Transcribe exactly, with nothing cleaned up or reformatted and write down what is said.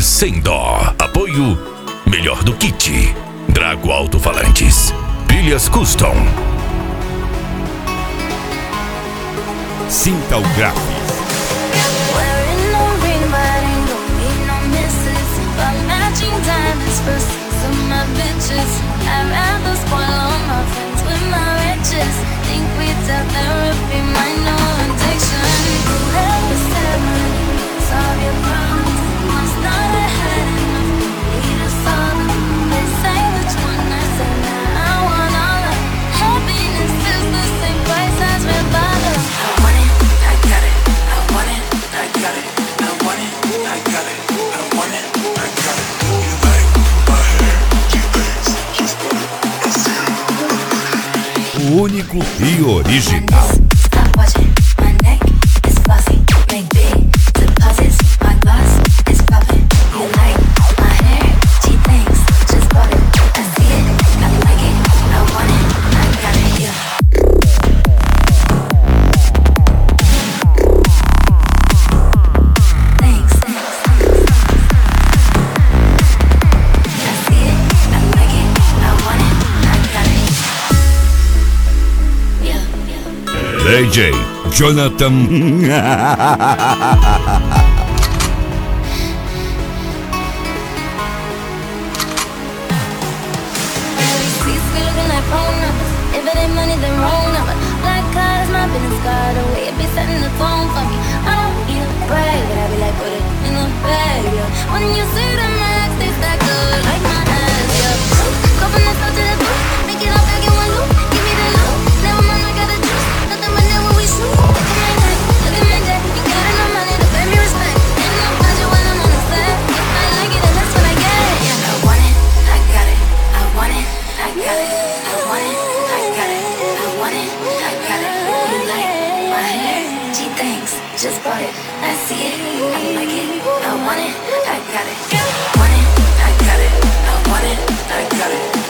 e sem dó. Apoio melhor do kit. Drago Alto-Falantes. Pilhas Custom. Sinta o Graphics. Único e original. D J Jonathan. Just bought it, I see it, I like it, I want it, I got it. Want it, I got it, I want it, I got it.